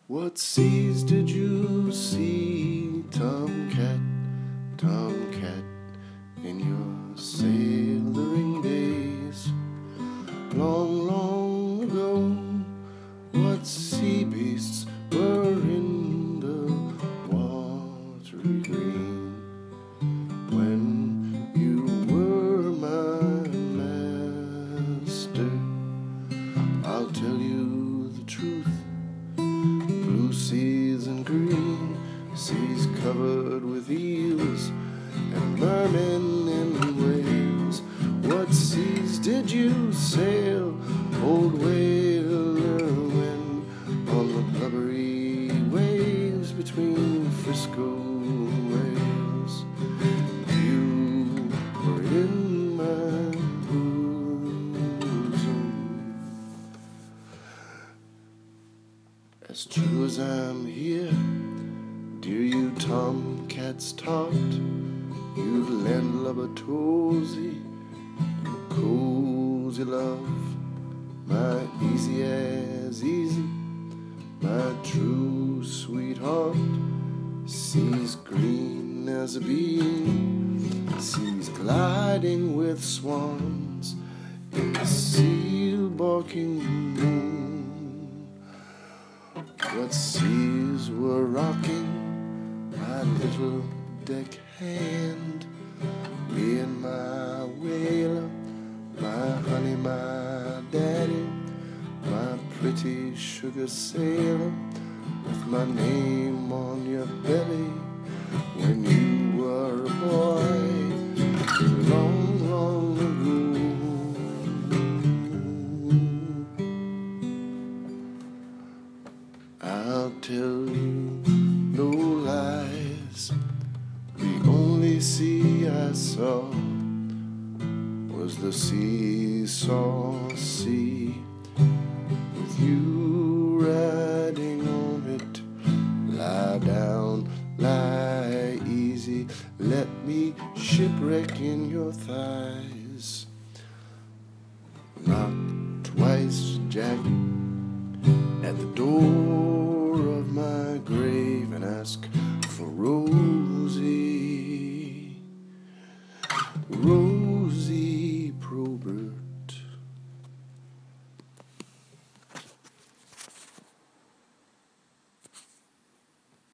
What seas did you see, Tomcat, Tomcat, in your sailoring days? Long, long ago, what sea beasts were in the watery green when you were my master? I'll tell you the truth. Blue seas and green seas covered with eels and mermen and whales. What seas did you sail, old whaler, when on the blubbery waves between Frisco and Wales? You were in my bosom. As true as I'm here, dear, you tomcats taught, you landlubber Tozy, you cozy love, my easy as easy, my true sweetheart. Seas green as a beam, seas gliding with swans in the seal barking moon. What seas were rocking my little deckhand, me and my whaler, my honey, my daddy, my pretty sugar sailor, with my name on your belly when you were a boy, long, long ago. I'll tell you no lies. The only sea I saw was the seesaw sea, with you riding on it. Lie down, lie easy, let me shipwreck in your thighs. Knock twice, Jack, at the door of my grave and ask for roses.